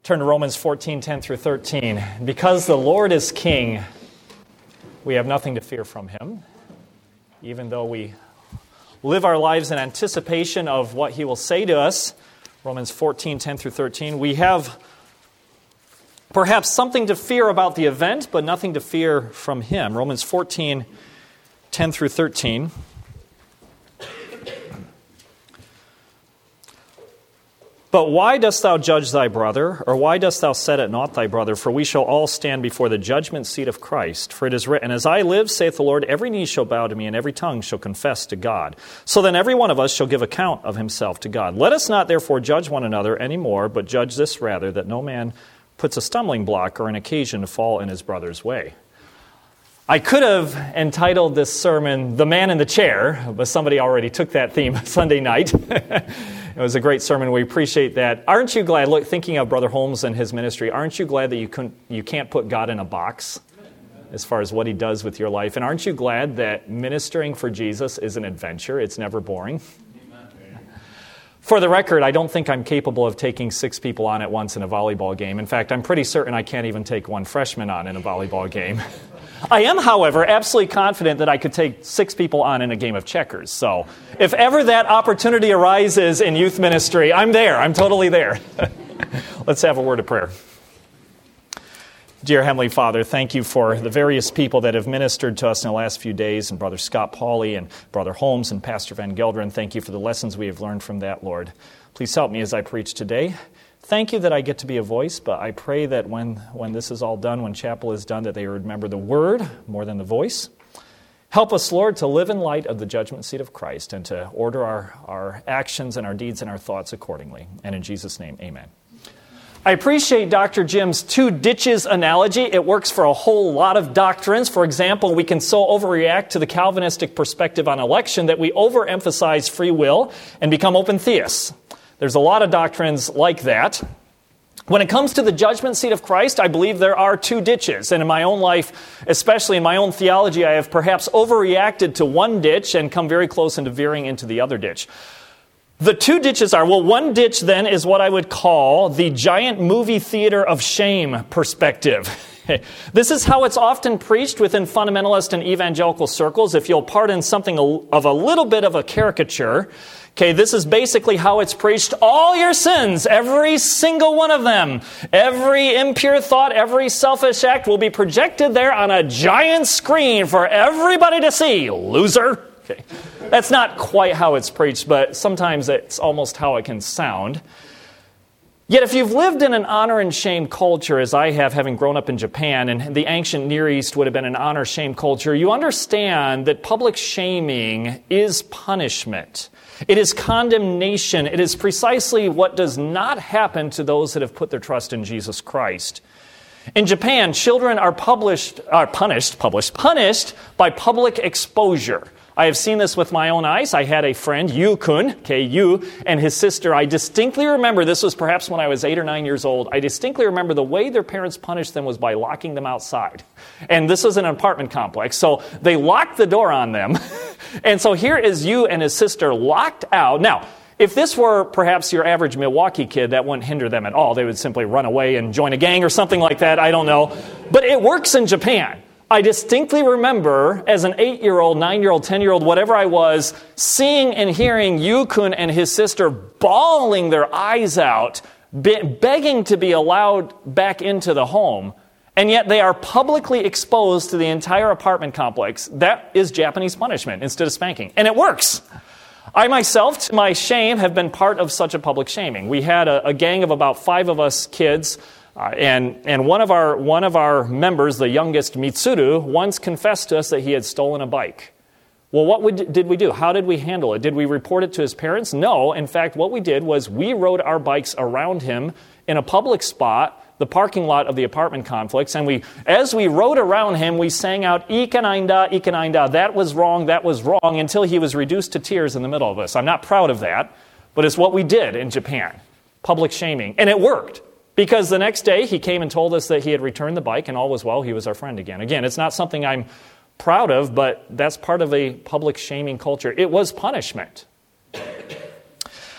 Turn to Romans 14, 10 through 13. Because the Lord is king, we have nothing to fear from him, even though we live our lives in anticipation of what he will say to us. Romans 14, 10 through 13. We have perhaps something to fear about the event, but nothing to fear from him. Romans 14, 10 through 13. But why dost thou judge thy brother, or why dost thou set at naught thy brother? For we shall all stand before the judgment seat of Christ. For it is written, As I live, saith the Lord, every knee shall bow to me, and every tongue shall confess to God. So then every one of us shall give account of himself to God. Let us not therefore judge one another any more, but judge this rather, that no man puts a stumbling block or an occasion to fall in his brother's way. I could have entitled this sermon, The Man in the Chair, but somebody already took that theme Sunday night. It was a great sermon. We appreciate that. Aren't you glad, look, thinking of Brother Holmes and his ministry, aren't you glad that you can't put God in a box as far as what he does with your life? And aren't you glad that ministering for Jesus is an adventure? It's never boring. For the record, I don't think I'm capable of taking 6 people on at once in a volleyball game. In fact, I'm pretty certain I can't even take one freshman on in a volleyball game. I am, however, absolutely confident that I could take 6 people on in a game of checkers. So if ever that opportunity arises in youth ministry, I'm there. I'm totally there. Let's have a word of prayer. Dear Heavenly Father, thank you for the various people that have ministered to us in the last few days, and Brother Scott Pauley and Brother Holmes and Pastor Van Gelderen. Thank you for the lessons we have learned from that, Lord. Please help me as I preach today. Thank you that I get to be a voice, but I pray that when this is all done, when chapel is done, that they remember the word more than the voice. Help us, Lord, to live in light of the judgment seat of Christ and to order our actions and our deeds and our thoughts accordingly. And in Jesus' name, amen. I appreciate Dr. Jim's 2 ditches analogy. It works for a whole lot of doctrines. For example, we can so overreact to the Calvinistic perspective on election that we overemphasize free will and become open theists. There's a lot of doctrines like that. When it comes to the judgment seat of Christ, I believe there are 2 ditches. And in my own life, especially in my own theology, I have perhaps overreacted to one ditch and come very close into veering into the other ditch. The 2 ditches are, one ditch then is what I would call the giant movie theater of shame perspective. This is how it's often preached within fundamentalist and evangelical circles. If you'll pardon something of a little bit of a caricature, this is basically how it's preached. All your sins, every single one of them, every impure thought, every selfish act will be projected there on a giant screen for everybody to see. Loser. That's not quite how it's preached, but sometimes it's almost how it can sound. Yet if you've lived in an honor and shame culture, as I have, having grown up in Japan, and the ancient Near East would have been an honor-shame culture, you understand that public shaming is punishment. It is condemnation. It is precisely what does not happen to those that have put their trust in Jesus Christ. In Japan, children are punished by public exposure. I have seen this with my own eyes. I had a friend, Yu-kun, Yu, and his sister. I distinctly remember, this was perhaps when I was 8 or 9 years old, I distinctly remember the way their parents punished them was by locking them outside. And this was an apartment complex, so they locked the door on them. And so here is Yu and his sister locked out. Now, if this were perhaps your average Milwaukee kid, that wouldn't hinder them at all. They would simply run away and join a gang or something like that. I don't know. But it works in Japan. I distinctly remember, as an 8-year-old, 9-year-old, 10-year-old, whatever I was, seeing and hearing Yu-kun and his sister bawling their eyes out, begging to be allowed back into the home, and yet they are publicly exposed to the entire apartment complex. That is Japanese punishment instead of spanking. And it works. I myself, to my shame, have been part of such a public shaming. We had a gang of about 5 of us kids. And one of our members, the youngest Mitsuru, once confessed to us that he had stolen a bike. Well, what did we do? How did we handle it? Did we report it to his parents? No. In fact, what we did was we rode our bikes around him in a public spot, the parking lot of the apartment complex, and as we rode around him, we sang out, "Ikenainda, ikenainda, that was wrong, until he was reduced to tears in the middle of us. I'm not proud of that, but it's what we did in Japan. Public shaming. And it worked. Because the next day, he came and told us that he had returned the bike and all was well. He was our friend again. Again, it's not something I'm proud of, but that's part of a public shaming culture. It was punishment.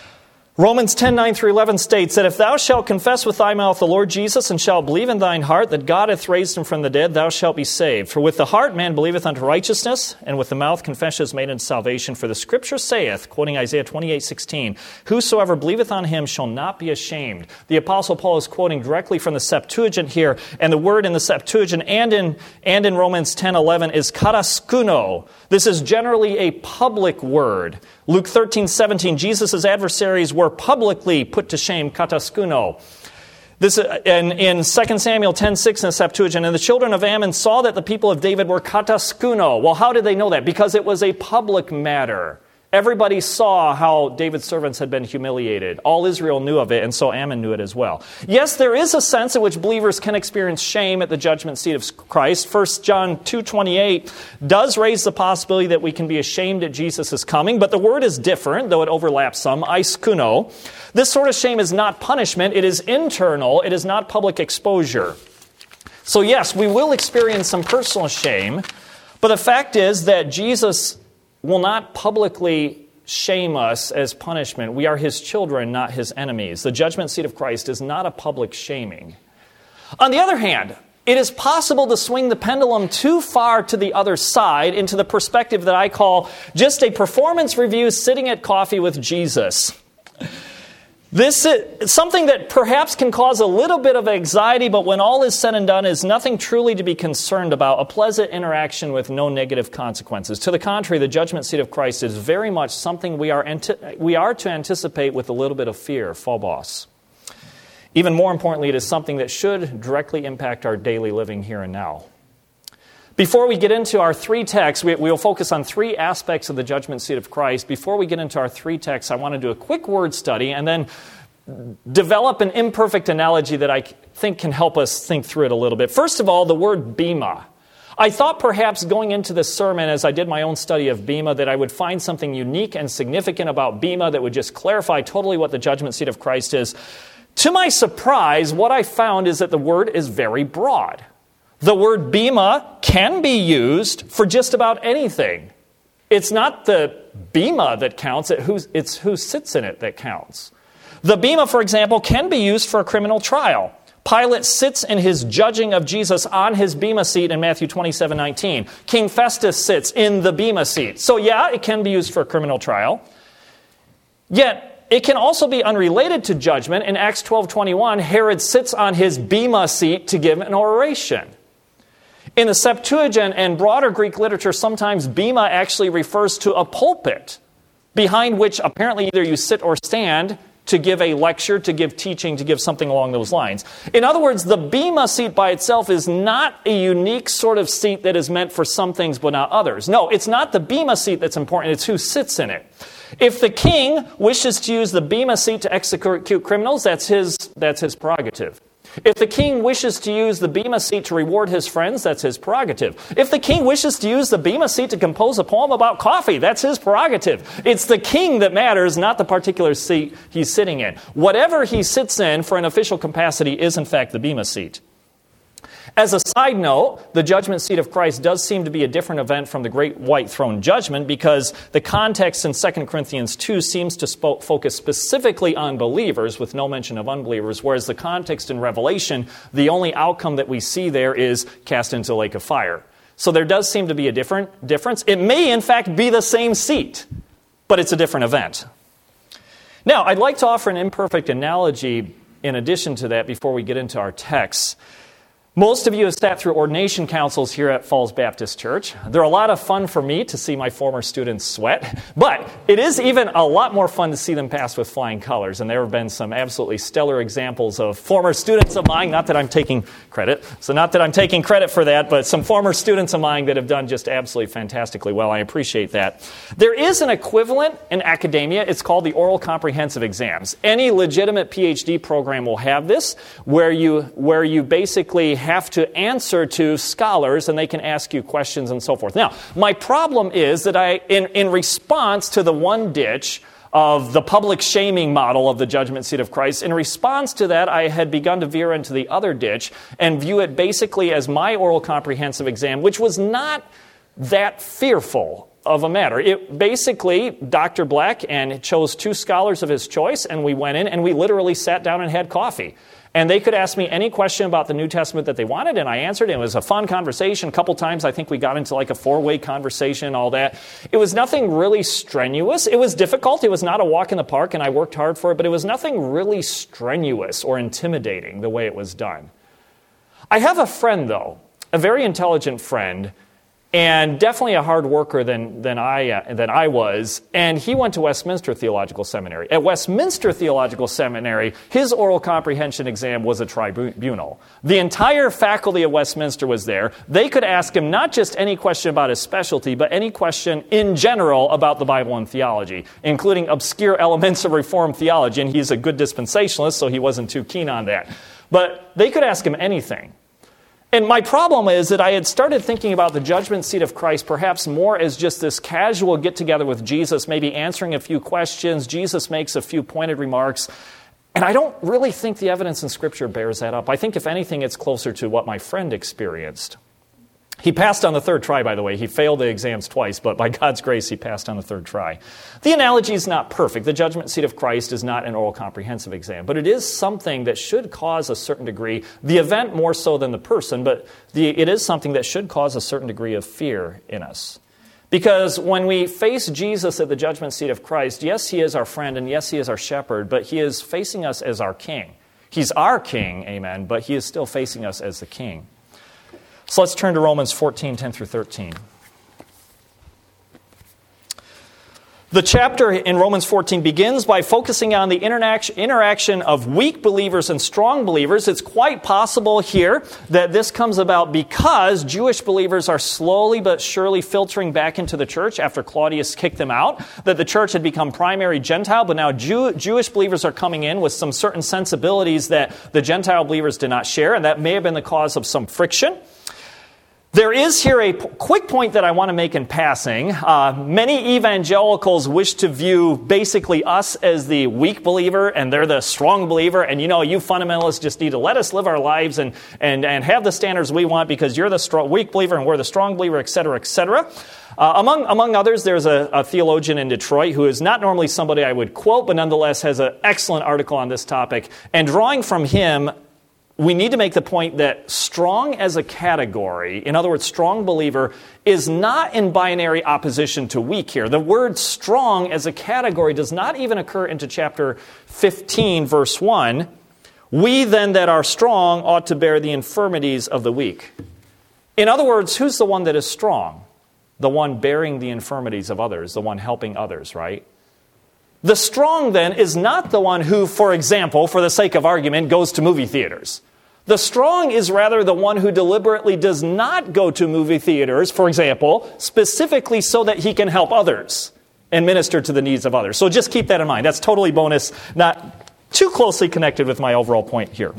Romans 10:9-11 states that if thou shalt confess with thy mouth the Lord Jesus, and shalt believe in thine heart that God hath raised him from the dead, thou shalt be saved. For with the heart man believeth unto righteousness, and with the mouth confession is made unto salvation. For the Scripture saith, quoting Isaiah 28:16, whosoever believeth on him shall not be ashamed. The Apostle Paul is quoting directly from the Septuagint here, and the word in the Septuagint and in Romans 10:11 is kataskuno. This is generally a public word. Luke 13:17, Jesus' adversaries were publicly put to shame, kataskuno. This in 2 Samuel 10:6 in the Septuagint, and the children of Ammon saw that the people of David were kataskuno. Well, how did they know that? Because it was a public matter. Everybody saw how David's servants had been humiliated. All Israel knew of it, and so Ammon knew it as well. Yes, there is a sense in which believers can experience shame at the judgment seat of Christ. 1 John 2:28 does raise the possibility that we can be ashamed at Jesus' coming, but the word is different, though it overlaps some, eiskuno. This sort of shame is not punishment, it is internal, it is not public exposure. So yes, we will experience some personal shame, but the fact is that Jesus will not publicly shame us as punishment. We are his children, not his enemies. The judgment seat of Christ is not a public shaming. On the other hand, it is possible to swing the pendulum too far to the other side into the perspective that I call just a performance review sitting at coffee with Jesus. This is something that perhaps can cause a little bit of anxiety, but when all is said and done, is nothing truly to be concerned about, a pleasant interaction with no negative consequences. To the contrary, the judgment seat of Christ is very much something we are to anticipate with a little bit of fear, phobos. Even more importantly, it is something that should directly impact our daily living here and now. Before we get into our three texts, we will focus on three aspects of the judgment seat of Christ. Before we get into our three texts, I want to do a quick word study and then develop an imperfect analogy that I think can help us think through it a little bit. First of all, the word bema. I thought perhaps going into this sermon, as I did my own study of bema, that I would find something unique and significant about bema that would just clarify totally what the judgment seat of Christ is. To my surprise, what I found is that the word is very broad. The word bema can be used for just about anything. It's not the bema that counts, it's who sits in it that counts. The bema, for example, can be used for a criminal trial. Pilate sits in his judging of Jesus on his bema seat in Matthew 27:19. King Festus sits in the bema seat. So yeah, it can be used for a criminal trial. Yet, it can also be unrelated to judgment. In Acts 12:21, Herod sits on his bema seat to give an oration. In the Septuagint and broader Greek literature, sometimes bema actually refers to a pulpit, behind which apparently either you sit or stand to give a lecture, to give teaching, to give something along those lines. In other words, the bema seat by itself is not a unique sort of seat that is meant for some things but not others. No, it's not the bema seat that's important, it's who sits in it. If the king wishes to use the bema seat to execute criminals, that's his prerogative. If the king wishes to use the bema seat to reward his friends, that's his prerogative. If the king wishes to use the bema seat to compose a poem about coffee, that's his prerogative. It's the king that matters, not the particular seat he's sitting in. Whatever he sits in for an official capacity is, in fact, the bema seat. As a side note, the judgment seat of Christ does seem to be a different event from the great white throne judgment because the context in 2 Corinthians 2 seems to focus specifically on believers with no mention of unbelievers, whereas the context in Revelation, the only outcome that we see there is cast into the lake of fire. So there does seem to be a difference. It may, in fact, be the same seat, but it's a different event. Now, I'd like to offer an imperfect analogy in addition to that before we get into our text. Most of you have sat through ordination councils here at Falls Baptist Church. They're a lot of fun for me to see my former students sweat, but it is even a lot more fun to see them pass with flying colors, and there have been some absolutely stellar examples of former students of mine, not that I'm taking credit for that, but some former students of mine that have done just absolutely fantastically well. I appreciate that. There is an equivalent in academia. It's called the oral comprehensive exams. Any legitimate PhD program will have this, where you basically have to answer to scholars and they can ask you questions and so forth. Now, my problem is that in response to the one ditch of the public shaming model of the judgment seat of Christ, in response to that, I had begun to veer into the other ditch and view it basically as my oral comprehensive exam, which was not that fearful. of a matter. It basically, Dr. Black chose 2 scholars of his choice, and we went in and we literally sat down and had coffee. And they could ask me any question about the New Testament that they wanted, and I answered. And it was a fun conversation. A couple times, I think we got into like a 4-way conversation, all that. It was nothing really strenuous. It was difficult. It was not a walk in the park, and I worked hard for it. But it was nothing really strenuous or intimidating the way it was done. I have a friend, though, a very intelligent friend, and definitely a hard worker than I was, and he went to Westminster Theological Seminary. At Westminster Theological Seminary, his oral comprehension exam was a tribunal. The entire faculty at Westminster was there. They could ask him not just any question about his specialty, but any question in general about the Bible and theology, including obscure elements of Reformed theology, and he's a good dispensationalist, so he wasn't too keen on that. But they could ask him anything. And my problem is that I had started thinking about the judgment seat of Christ perhaps more as just this casual get-together with Jesus, maybe answering a few questions. Jesus makes a few pointed remarks. And I don't really think the evidence in Scripture bears that up. I think, if anything, it's closer to what my friend experienced. He passed on the 3rd try, by the way. He failed the exams twice, but by God's grace, he passed on the 3rd try. The analogy is not perfect. The judgment seat of Christ is not an oral comprehensive exam, but it is something that should cause a certain degree, the event more so than the person, but it is something that should cause a certain degree of fear in us. Because when we face Jesus at the judgment seat of Christ, yes, he is our friend, and yes, he is our shepherd, but he is facing us as our king. He's our king, amen, but he is still facing us as the king. So let's turn to Romans 14, 10 through 13. The chapter in Romans 14 begins by focusing on the interaction of weak believers and strong believers. It's quite possible here that this comes about because Jewish believers are slowly but surely filtering back into the church after Claudius kicked them out, that the church had become primary Gentile, but now Jewish believers are coming in with some certain sensibilities that the Gentile believers did not share, and that may have been the cause of some friction. There is here a quick point that I want to make in passing. Many evangelicals wish to view basically us as the weak believer and they're the strong believer. And you fundamentalists just need to let us live our lives and have the standards we want because you're the weak believer and we're the strong believer, et cetera, et cetera. Among others, there's a theologian in Detroit who is not normally somebody I would quote, but nonetheless has an excellent article on this topic. And drawing from him, we need to make the point that strong as a category, in other words, strong believer, is not in binary opposition to weak here. The word strong as a category does not even occur into chapter 15, verse 1. We then that are strong ought to bear the infirmities of the weak. In other words, who's the one that is strong? The one bearing the infirmities of others, the one helping others, right? The strong, then, is not the one who, for example, for the sake of argument, goes to movie theaters. The strong is rather the one who deliberately does not go to movie theaters, for example, specifically so that he can help others and minister to the needs of others. So just keep that in mind. That's totally bonus, not too closely connected with my overall point here.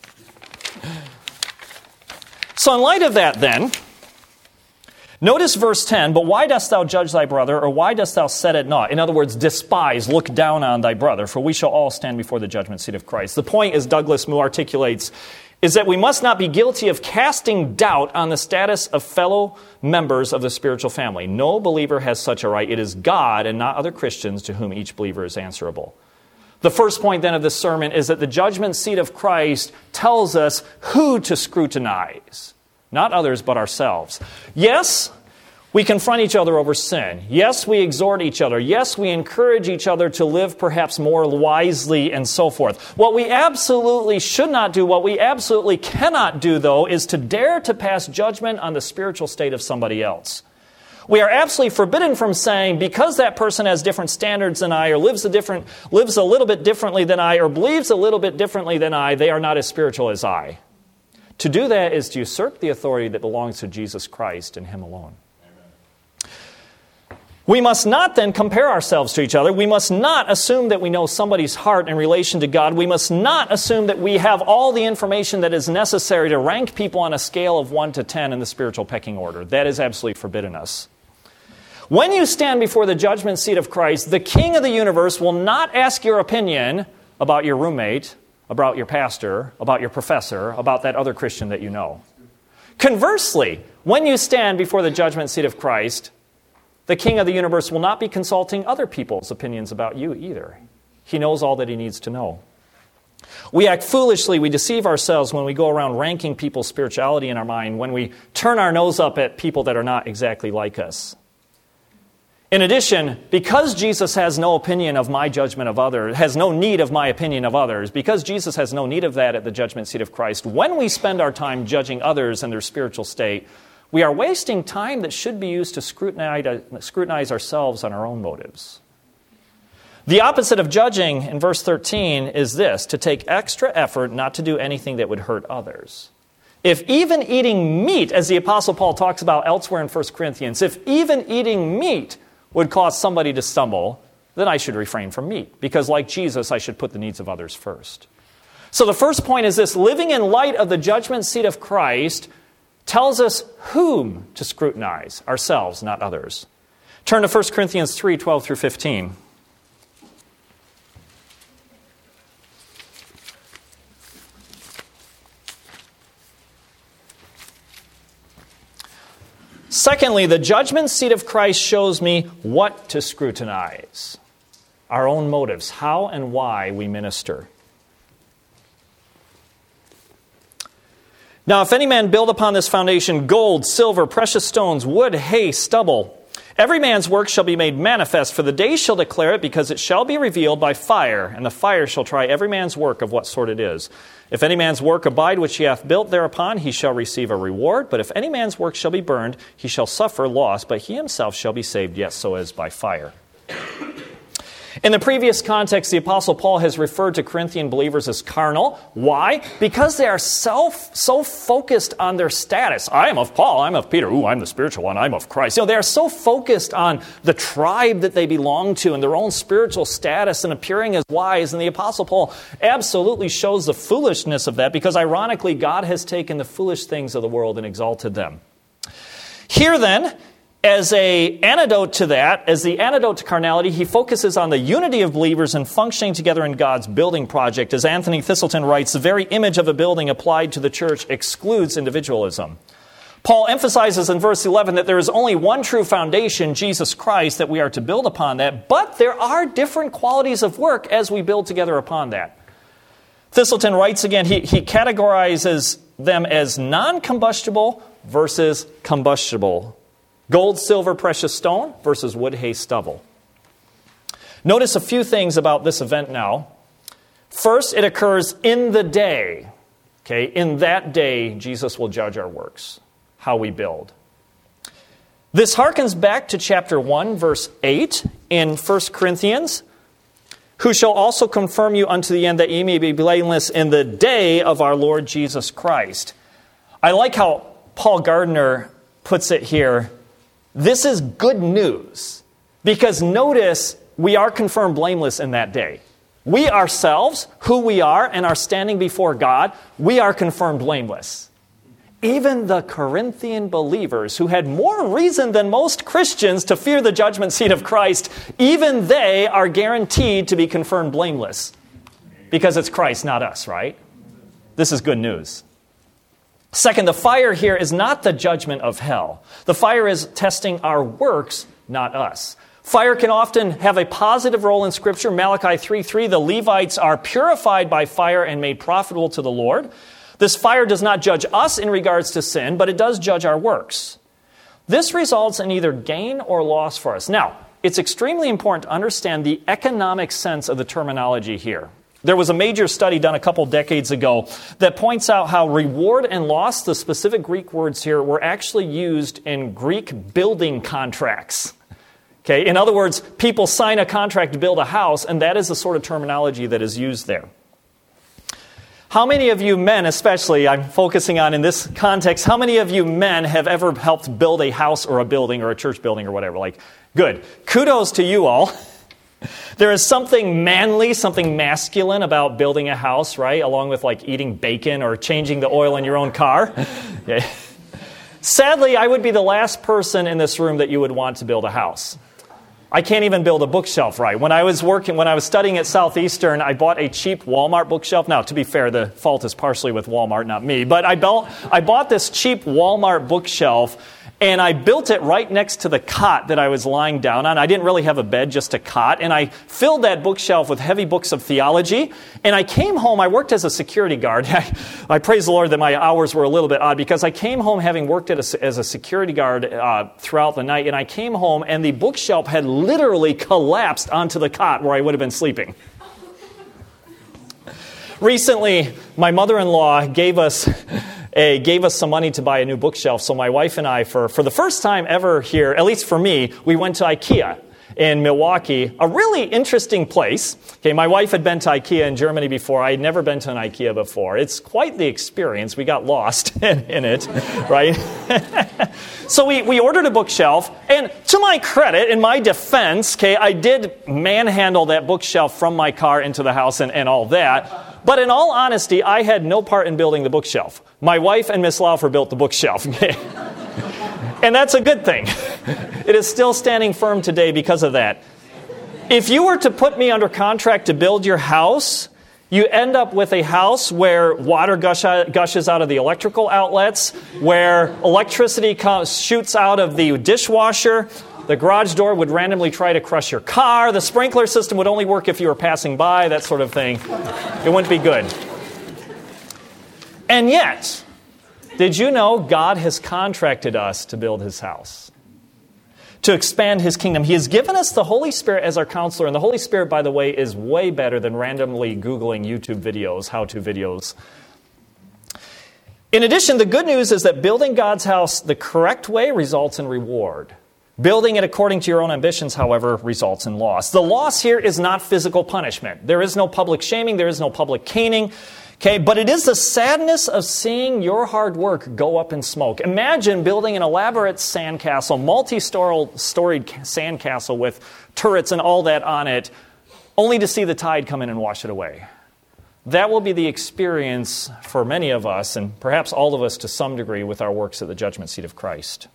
So in light of that, then, notice verse 10, but why dost thou judge thy brother, or why dost thou set at naught? In other words, despise, look down on thy brother, for we shall all stand before the judgment seat of Christ. The point, as Douglas Moo articulates, is that we must not be guilty of casting doubt on the status of fellow members of the spiritual family. No believer has such a right. It is God and not other Christians to whom each believer is answerable. The first point then of this sermon is that the judgment seat of Christ tells us who to scrutinize. Not others, but ourselves. Yes, we confront each other over sin. Yes, we exhort each other. Yes, we encourage each other to live perhaps more wisely and so forth. What we absolutely should not do, what we absolutely cannot do, though, is to dare to pass judgment on the spiritual state of somebody else. We are absolutely forbidden from saying, because that person has different standards than I, or lives a little bit differently than I, or believes a little bit differently than I, they are not as spiritual as I. To do that is to usurp the authority that belongs to Jesus Christ and Him alone. We must not then compare ourselves to each other. We must not assume that we know somebody's heart in relation to God. We must not assume that we have all the information that is necessary to rank people on a scale of 1 to 10 in the spiritual pecking order. That is absolutely forbidden us. When you stand before the judgment seat of Christ, the King of the universe will not ask your opinion about your roommate, about your pastor, about your professor, about that other Christian that you know. Conversely, when you stand before the judgment seat of Christ, The King of the universe will not be consulting other people's opinions about you either. He knows all that he needs to know. We act foolishly, we deceive ourselves when we go around ranking people's spirituality in our mind, when we turn our nose up at people that are not exactly like us. In addition, because Jesus has no opinion of my judgment of others, has no need of my opinion of others, because Jesus has no need of that at the judgment seat of Christ, when we spend our time judging others and their spiritual state, we are wasting time that should be used to scrutinize ourselves on our own motives. The opposite of judging in verse 13 is this, to take extra effort not to do anything that would hurt others. If even eating meat, as the Apostle Paul talks about elsewhere in 1 Corinthians, if even eating meat would cause somebody to stumble, then I should refrain from meat, because like Jesus, I should put the needs of others first. So the first point is this, living in light of the judgment seat of Christ tells us whom to scrutinize, ourselves, not others. Turn to 1 Corinthians 3, 12 through 15. Secondly, the judgment seat of Christ shows me what to scrutinize. Our own motives, how and why we minister. Now, if any man build upon this foundation gold, silver, precious stones, wood, hay, stubble, every man's work shall be made manifest, for the day shall declare it, because it shall be revealed by fire, and the fire shall try every man's work of what sort it is. If any man's work abide which he hath built thereupon, he shall receive a reward. But if any man's work shall be burned, he shall suffer loss, but he himself shall be saved, yet so as by fire. In the previous context, the Apostle Paul has referred to Corinthian believers as carnal. Why? Because they are so focused on their status. I am of Paul, I'm of Peter. Ooh, I'm the spiritual one, I'm of Christ. They are so focused on the tribe that they belong to and their own spiritual status and appearing as wise. And the Apostle Paul absolutely shows the foolishness of that, because ironically, God has taken the foolish things of the world and exalted them. Here then, as an antidote to that, as the antidote to carnality, he focuses on the unity of believers and functioning together in God's building project. As Anthony Thistleton writes, the very image of a building applied to the church excludes individualism. Paul emphasizes in verse 11 that there is only one true foundation, Jesus Christ, that we are to build upon that, but there are different qualities of work as we build together upon that. Thistleton writes again, he categorizes them as non-combustible versus combustible. Gold, silver, precious stone versus wood, hay, stubble. Notice a few things about this event now. First, it occurs in the day. Okay, in that day, Jesus will judge our works, how we build. This harkens back to chapter 1, verse 8 in 1 Corinthians. Who shall also confirm you unto the end, that ye may be blameless in the day of our Lord Jesus Christ. I like how Paul Gardner puts it here. This is good news, because notice we are confirmed blameless in that day. We ourselves, who we are and are standing before God, we are confirmed blameless. Even the Corinthian believers, who had more reason than most Christians to fear the judgment seat of Christ, even they are guaranteed to be confirmed blameless, because it's Christ, not us, right? This is good news. Second, the fire here is not the judgment of hell. The fire is testing our works, not us. Fire can often have a positive role in Scripture. Malachi 3:3, the Levites are purified by fire and made profitable to the Lord. This fire does not judge us in regards to sin, but it does judge our works. This results in either gain or loss for us. Now, it's extremely important to understand the economic sense of the terminology here. There was a major study done a couple decades ago that points out how reward and loss, the specific Greek words here, were actually used in Greek building contracts. Okay, in other words, people sign a contract to build a house, and that is the sort of terminology that is used there. How many of you men, especially, I'm focusing on in this context, how many of you men have ever helped build a house or a building or a church building or whatever? Like, good. Kudos to you all. There is something manly, something masculine about building a house, right? Along with like eating bacon or changing the oil in your own car. Okay. Sadly, I would be the last person in this room that you would want to build a house. I can't even build a bookshelf right. When I was studying at Southeastern, I bought a cheap Walmart bookshelf. Now, to be fair, the fault is partially with Walmart, not me. But I bought this cheap Walmart bookshelf, And I built it right next to the cot that I was lying down on. I didn't really have a bed, just a cot. And I filled that bookshelf with heavy books of theology. And I came home. I worked as a security guard. I praise the Lord that my hours were a little bit odd because I came home having worked as a security guard throughout the night. And I came home and the bookshelf had literally collapsed onto the cot where I would have been sleeping. Recently, my mother-in-law gave us some money to buy a new bookshelf. So my wife and I, for the first time ever here, at least for me, we went to IKEA in Milwaukee, a really interesting place. Okay, my wife had been to IKEA in Germany before. I had never been to an IKEA before. It's quite the experience. We got lost in it, right? So we ordered a bookshelf, and to my credit, in my defense, okay, I did manhandle that bookshelf from my car into the house and all that. But in all honesty, I had no part in building the bookshelf. My wife and Miss Laufer built the bookshelf. Okay? And that's a good thing. It is still standing firm today because of that. If you were to put me under contract to build your house, you end up with a house where water gushes out of the electrical outlets, where electricity shoots out of the dishwasher. The garage door would randomly try to crush your car. The sprinkler system would only work if you were passing by, that sort of thing. It wouldn't be good. And yet, did you know God has contracted us to build His house, to expand His kingdom? He has given us the Holy Spirit as our counselor. And the Holy Spirit, by the way, is way better than randomly Googling YouTube videos, how-to videos. In addition, the good news is that building God's house the correct way results in reward. Building it according to your own ambitions, however, results in loss. The loss here is not physical punishment. There is no public shaming. There is no public caning. Okay, but it is the sadness of seeing your hard work go up in smoke. Imagine building an elaborate sandcastle, multi-storied sandcastle with turrets and all that on it, only to see the tide come in and wash it away. That will be the experience for many of us, and perhaps all of us to some degree, with our works at the judgment seat of Christ.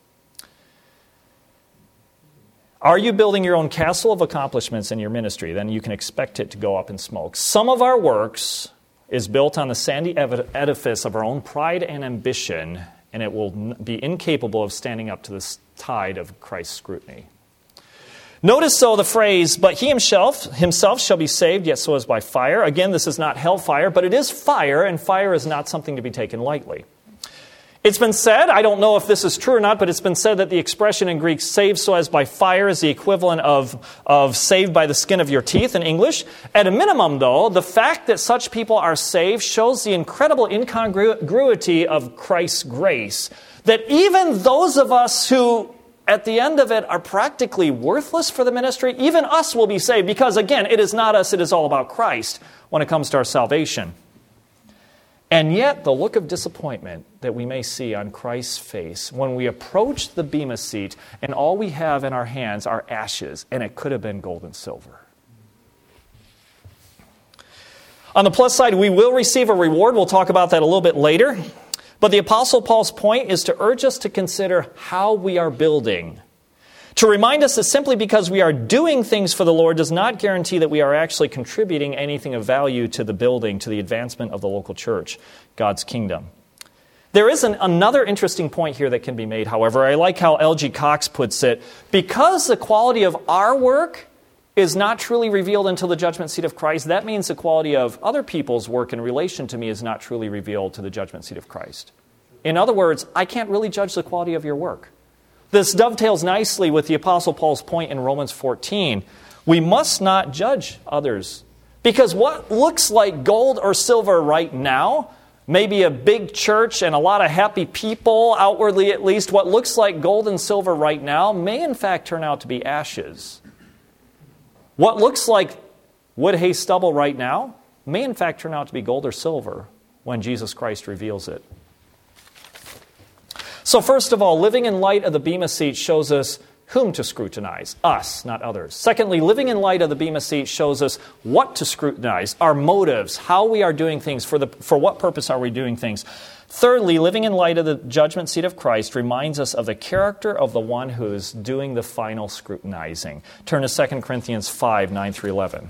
Are you building your own castle of accomplishments in your ministry? Then you can expect it to go up in smoke. Some of our works is built on the sandy edifice of our own pride and ambition, and it will be incapable of standing up to this tide of Christ's scrutiny. Notice, so, the phrase, but he himself shall be saved, yet so as by fire. Again, this is not hellfire, but it is fire, and fire is not something to be taken lightly. It's been said, I don't know if this is true or not, but it's been said that the expression in Greek, saved so as by fire, is the equivalent of saved by the skin of your teeth in English. At a minimum, though, the fact that such people are saved shows the incredible incongruity of Christ's grace. That even those of us who, at the end of it, are practically worthless for the ministry, even us will be saved. Because, again, it is not us, it is all about Christ when it comes to our salvation. And yet, the look of disappointment that we may see on Christ's face when we approach the bema seat and all we have in our hands are ashes, and it could have been gold and silver. On the plus side, we will receive a reward. We'll talk about that a little bit later. But the Apostle Paul's point is to urge us to consider how we are building. To remind us that simply because we are doing things for the Lord does not guarantee that we are actually contributing anything of value to the building, to the advancement of the local church, God's kingdom. There is another interesting point here that can be made, however. I like how L.G. Cox puts it. Because the quality of our work is not truly revealed until the judgment seat of Christ, that means the quality of other people's work in relation to me is not truly revealed to the judgment seat of Christ. In other words, I can't really judge the quality of your work. This dovetails nicely with the Apostle Paul's point in Romans 14. We must not judge others. Because what looks like gold or silver right now, maybe a big church and a lot of happy people, outwardly at least, what looks like gold and silver right now may in fact turn out to be ashes. What looks like wood, hay, stubble right now may in fact turn out to be gold or silver when Jesus Christ reveals it. So first of all, living in light of the bema seat shows us whom to scrutinize. Us, not others. Secondly, living in light of the bema seat shows us what to scrutinize. Our motives, how we are doing things, for what purpose are we doing things. Thirdly, living in light of the judgment seat of Christ reminds us of the character of the one who is doing the final scrutinizing. Turn to 2 Corinthians 5, 9 through 11.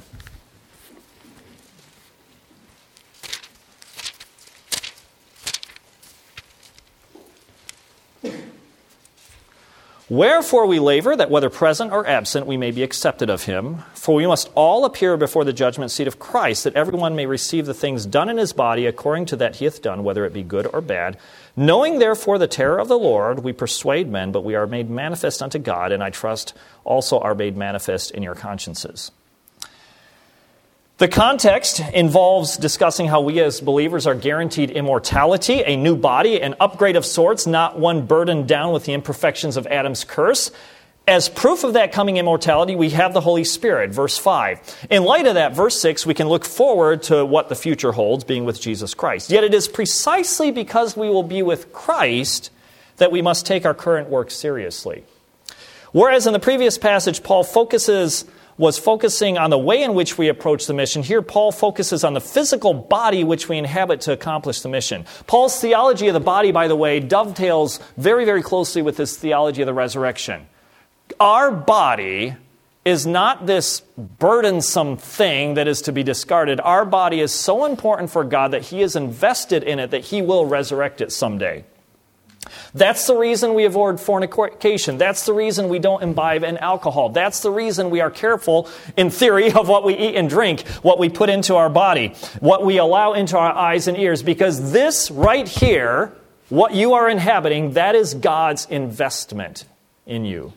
Wherefore we labor, that whether present or absent, we may be accepted of him. For we must all appear before the judgment seat of Christ, that everyone may receive the things done in his body according to that he hath done, whether it be good or bad. Knowing therefore the terror of the Lord, we persuade men, but we are made manifest unto God, and I trust also are made manifest in your consciences. The context involves discussing how we as believers are guaranteed immortality, a new body, an upgrade of sorts, not one burdened down with the imperfections of Adam's curse. As proof of that coming immortality, we have the Holy Spirit, verse 5. In light of that, verse 6, we can look forward to what the future holds, being with Jesus Christ. Yet it is precisely because we will be with Christ that we must take our current work seriously. Whereas in the previous passage, Paul was focusing on the way in which we approach the mission. Here, Paul focuses on the physical body which we inhabit to accomplish the mission. Paul's theology of the body, by the way, dovetails very, very closely with his theology of the resurrection. Our body is not this burdensome thing that is to be discarded. Our body is so important for God that he is invested in it that he will resurrect it someday. That's the reason we avoid fornication. That's the reason we don't imbibe in alcohol. That's the reason we are careful, in theory, of what we eat and drink, what we put into our body, what we allow into our eyes and ears. Because this right here, what you are inhabiting, that is God's investment in you.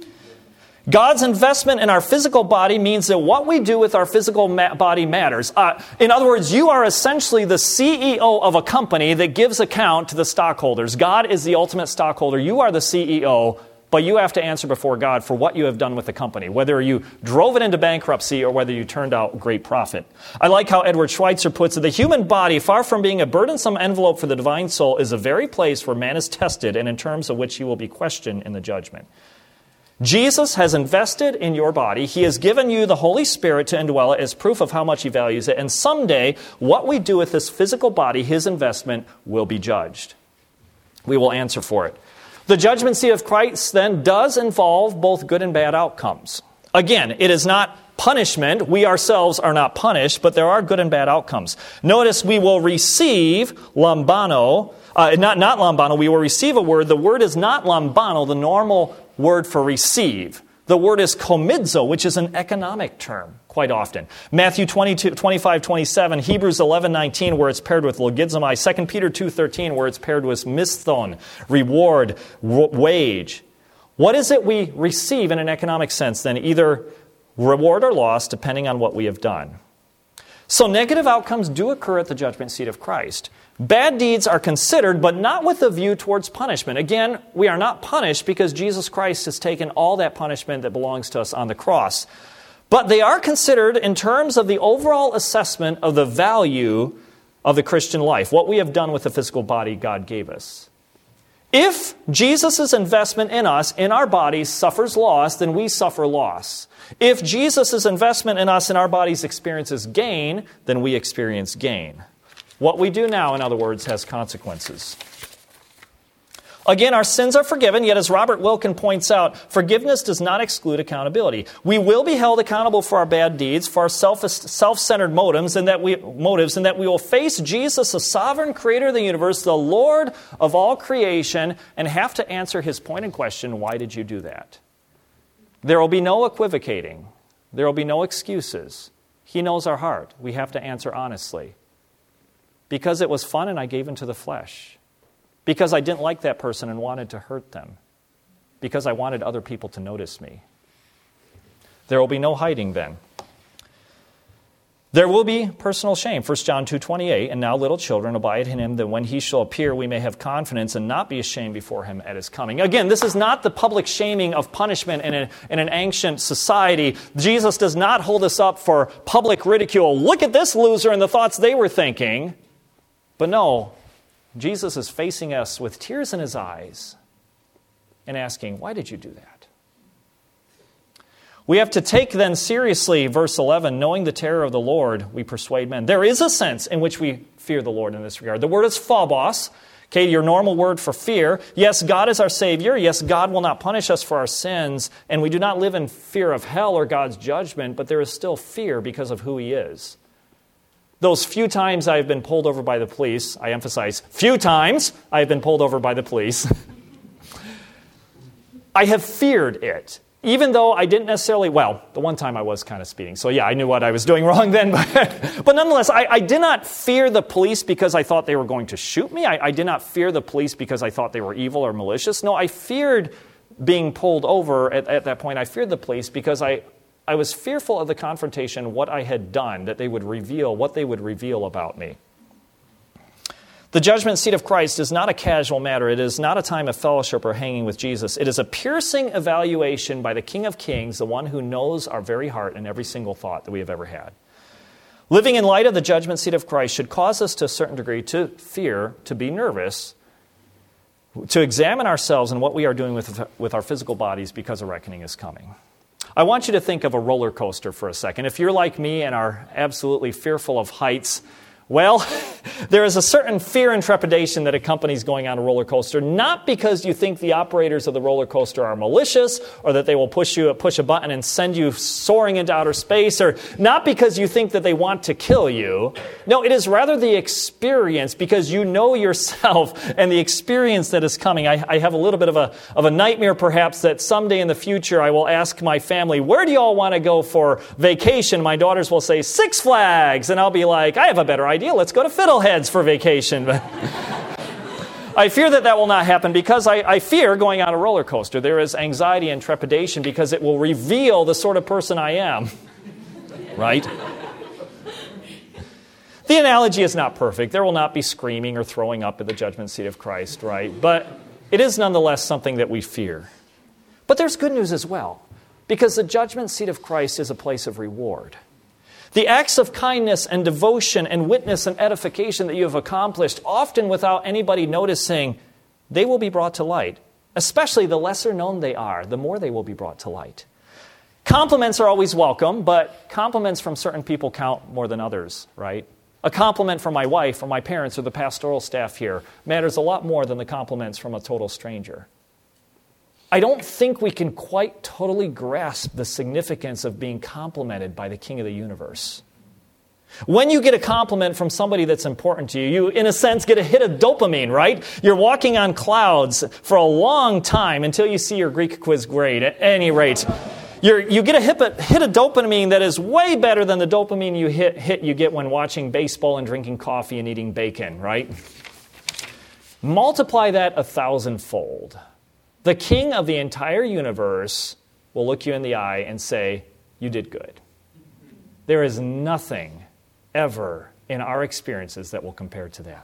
God's investment in our physical body means that what we do with our physical body matters. In other words, you are essentially the CEO of a company that gives account to the stockholders. God is the ultimate stockholder. You are the CEO, but you have to answer before God for what you have done with the company, whether you drove it into bankruptcy or whether you turned out great profit. I like how Edward Schweitzer puts it. The human body, far from being a burdensome envelope for the divine soul, is the very place where man is tested and in terms of which he will be questioned in the judgment. Jesus has invested in your body. He has given you the Holy Spirit to indwell it as proof of how much he values it. And someday, what we do with this physical body, his investment, will be judged. We will answer for it. The judgment seat of Christ, then, does involve both good and bad outcomes. Again, it is not punishment. We ourselves are not punished, but there are good and bad outcomes. Notice we will receive lambano. Not lambano, we will receive a word. The word is not lambano, the normal word for receive. The word is komidzo, which is an economic term quite often. Matthew 25:27, Hebrews 11:19, where it's paired with logizomai, 2 Peter 2:13, where it's paired with misthon, reward, wage. What is it we receive in an economic sense then? Either reward or loss, depending on what we have done. So negative outcomes do occur at the judgment seat of Christ. Bad deeds are considered, but not with a view towards punishment. Again, we are not punished because Jesus Christ has taken all that punishment that belongs to us on the cross. But they are considered in terms of the overall assessment of the value of the Christian life, what we have done with the physical body God gave us. If Jesus' investment in us, in our bodies, suffers loss, then we suffer loss. If Jesus' investment in us, in our bodies, experiences gain, then we experience gain. What we do now, in other words, has consequences. Again, our sins are forgiven, yet as Robert Wilkin points out, forgiveness does not exclude accountability. We will be held accountable for our bad deeds, for our self-centered motives, and that we will face Jesus, the sovereign creator of the universe, the Lord of all creation, and have to answer his pointed question, why did you do that? There will be no equivocating. There will be no excuses. He knows our heart. We have to answer honestly. Because it was fun and I gave into the flesh. Because I didn't like that person and wanted to hurt them. Because I wanted other people to notice me. There will be no hiding then. There will be personal shame. 1 John 2:28, and now little children, abide in him, that when he shall appear we may have confidence and not be ashamed before him at his coming. Again, this is not the public shaming of punishment in an ancient society. Jesus does not hold us up for public ridicule. Look at this loser and the thoughts they were thinking. But no, Jesus is facing us with tears in his eyes and asking, why did you do that? We have to take then seriously, verse 11, knowing the terror of the Lord, we persuade men. There is a sense in which we fear the Lord in this regard. The word is phobos, okay, your normal word for fear. Yes, God is our Savior. Yes, God will not punish us for our sins, and we do not live in fear of hell or God's judgment, but there is still fear because of who he is. Those few times I have been pulled over by the police, I emphasize, few times I have been pulled over by the police. I have feared it. Even though I didn't necessarily, the one time I was kind of speeding. So yeah, I knew what I was doing wrong then. But nonetheless, I did not fear the police because I thought they were going to shoot me. I did not fear the police because I thought they were evil or malicious. No, I feared being pulled over at that point. I feared the police because I was fearful of the confrontation, what I had done, that they would reveal, what they would reveal about me. The judgment seat of Christ is not a casual matter. It is not a time of fellowship or hanging with Jesus. It is a piercing evaluation by the King of Kings, the one who knows our very heart and every single thought that we have ever had. Living in light of the judgment seat of Christ should cause us to a certain degree to fear, to be nervous, to examine ourselves and what we are doing with our physical bodies because a reckoning is coming. I want you to think of a roller coaster for a second. If you're like me and are absolutely fearful of heights, well, there is a certain fear and trepidation that accompanies going on a roller coaster, not because you think the operators of the roller coaster are malicious or that they will push a button and send you soaring into outer space, or not because you think that they want to kill you. No, it is rather the experience, because you know yourself and the experience that is coming. I have a little bit of a nightmare, perhaps, that someday in the future I will ask my family, where do you all want to go for vacation? My daughters will say, Six Flags. And I'll be like, I have a better idea. Let's go to Fiddleheads for vacation. But I fear that will not happen because I fear going on a roller coaster. There is anxiety and trepidation because it will reveal the sort of person I am. Right? The analogy is not perfect. There will not be screaming or throwing up at the judgment seat of Christ, right? But it is nonetheless something that we fear. But there's good news as well, because the judgment seat of Christ is a place of reward. The acts of kindness and devotion and witness and edification that you have accomplished, often without anybody noticing, they will be brought to light. Especially the lesser known they are, the more they will be brought to light. Compliments are always welcome, but compliments from certain people count more than others, right? A compliment from my wife or my parents or the pastoral staff here matters a lot more than the compliments from a total stranger. I don't think we can quite totally grasp the significance of being complimented by the King of the universe. When you get a compliment from somebody that's important to you, you, in a sense, get a hit of dopamine, right? You're walking on clouds for a long time until you see your Greek quiz grade. At any rate, you get a hit of dopamine that is way better than the dopamine you get when watching baseball and drinking coffee and eating bacon, right? Multiply that 1,000-fold. The King of the entire universe will look you in the eye and say, you did good. There is nothing ever in our experiences that will compare to that.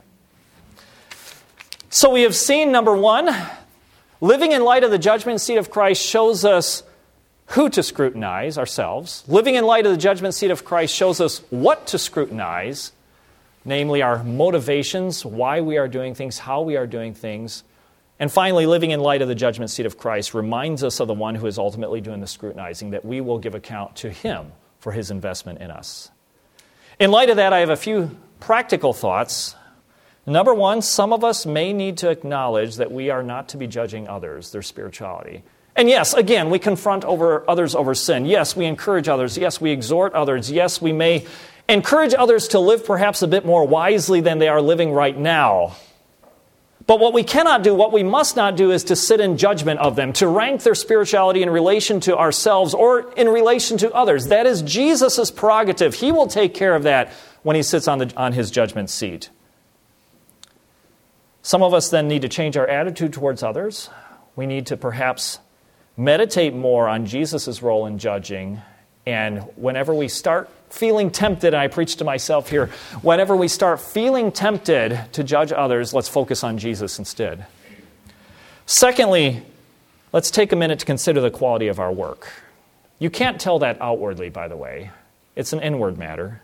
So we have seen, number one, living in light of the judgment seat of Christ shows us who to scrutinize, ourselves. Living in light of the judgment seat of Christ shows us what to scrutinize, namely our motivations, why we are doing things, how we are doing things. And finally, living in light of the judgment seat of Christ reminds us of the one who is ultimately doing the scrutinizing, that we will give account to him for his investment in us. In light of that, I have a few practical thoughts. Number one, some of us may need to acknowledge that we are not to be judging others, their spirituality. And yes, again, we confront others over sin. Yes, we encourage others. Yes, we exhort others. Yes, we may encourage others to live perhaps a bit more wisely than they are living right now. But what we cannot do, what we must not do, is to sit in judgment of them, to rank their spirituality in relation to ourselves or in relation to others. That is Jesus' prerogative. He will take care of that when he sits on his judgment seat. Some of us then need to change our attitude towards others. We need to perhaps meditate more on Jesus' role in judging. And whenever we start feeling tempted, and I preach to myself here, whenever we start feeling tempted to judge others, let's focus on Jesus instead. Secondly, let's take a minute to consider the quality of our work. You can't tell that outwardly, by the way. It's an inward matter.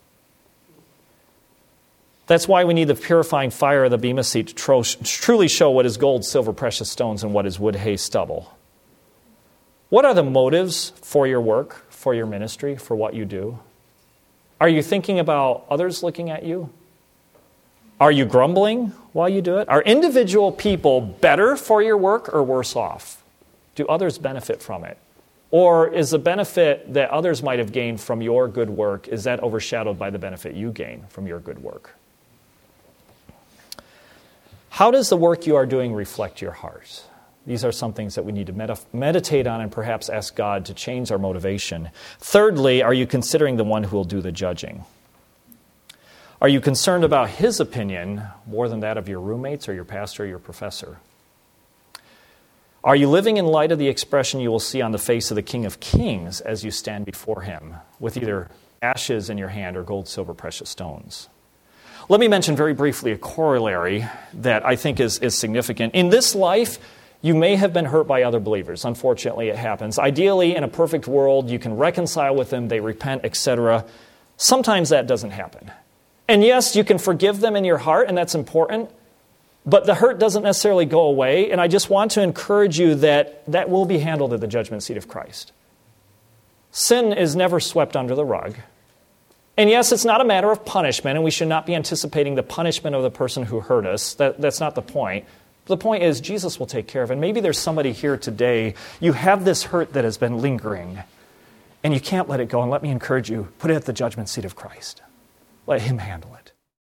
That's why we need the purifying fire of the Bema seat to truly show what is gold, silver, precious stones, and what is wood, hay, stubble. What are the motives for your work, for your ministry, for what you do? Are you thinking about others looking at you? Are you grumbling while you do it? Are individual people better for your work or worse off? Do others benefit from it? Or is the benefit that others might have gained from your good work, is that overshadowed by the benefit you gain from your good work? How does the work you are doing reflect your heart? These are some things that we need to meditate on and perhaps ask God to change our motivation. Thirdly, are you considering the one who will do the judging? Are you concerned about his opinion more than that of your roommates or your pastor or your professor? Are you living in light of the expression you will see on the face of the King of Kings as you stand before him, with either ashes in your hand or gold, silver, precious stones? Let me mention very briefly a corollary that I think is significant. In this life, you may have been hurt by other believers. Unfortunately, it happens. Ideally, in a perfect world, you can reconcile with them, they repent, etc. Sometimes that doesn't happen. And yes, you can forgive them in your heart, and that's important. But the hurt doesn't necessarily go away, and I just want to encourage you that that will be handled at the judgment seat of Christ. Sin is never swept under the rug. And yes, it's not a matter of punishment, and we should not be anticipating the punishment of the person who hurt us. That's not the point. The point is Jesus will take care of it. And maybe there's somebody here today, you have this hurt that has been lingering, and you can't let it go. And let me encourage you, put it at the judgment seat of Christ. Let him handle it.